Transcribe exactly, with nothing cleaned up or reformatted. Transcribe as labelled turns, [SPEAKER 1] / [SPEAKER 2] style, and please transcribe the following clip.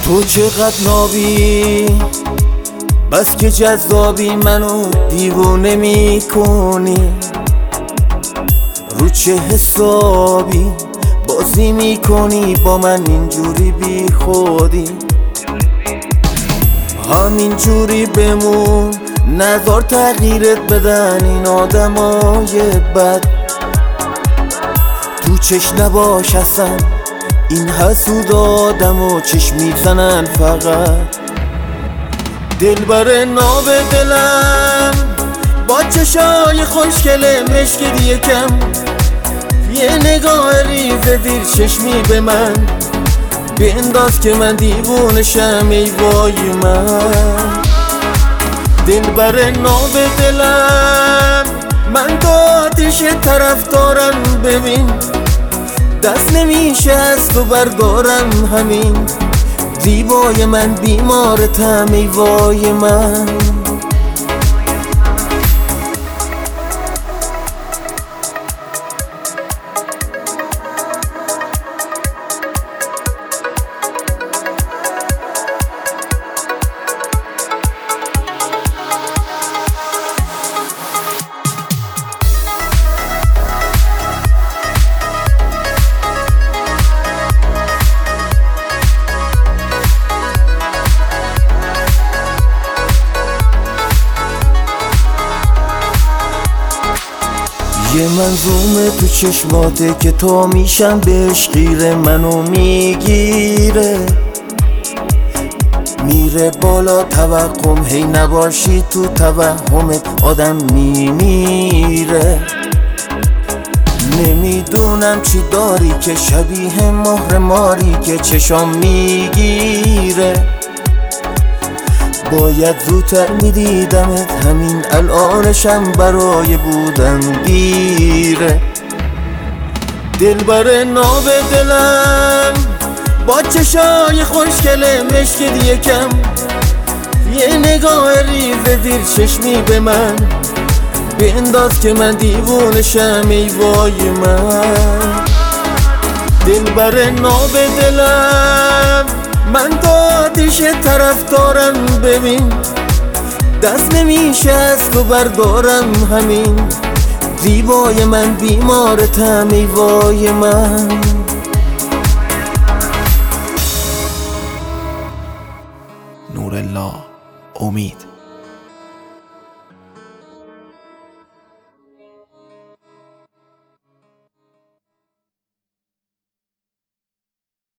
[SPEAKER 1] تو چقدر نابی، بس که جذابی، منو دیوونه میکنی. رو چه حسابی بازی میکنی با من اینجوری بی خودی؟ همینجوری بمون، نذار تغییرت بدن این آدمای بد. تو چش نباش اصلا، این حسود آدم و چش میزنن فقط. دلبر ناب دلم با چشای خوشگله مشکل یکم، یه نگاه ریز دیر چشمی به من بنداز که من دیوونشم. ای وای من دلبر ناب دلم، من تو آتیش طرف دارم. ببین دست نمیشه از تو بردارم، همین زیبای من بیمارتم. ای وای من یه منظومه تو چشماته که تا میشم بهش غیره، منو میگیره میره بالا توقم. هی نباشی تو توهمت آدم میمیره. نمیدونم چی داری که شبیه مهر ماری که چشام میگیره. باید زودتر میدیدمت، همین الانشم برای بودن دیره. دلبر ناب دلم با چشای خوشگله مشکل یکم، یه نگاه ریز دیر چشمی به من بنداز که من دیوونشم. ای وای من دلبر ناب دلم، من تو آتیش طرف دارم. ببین دست نمیشه از تو بردارم، همین زیبای من بیمارتم. ای وای من
[SPEAKER 2] نورالله امید.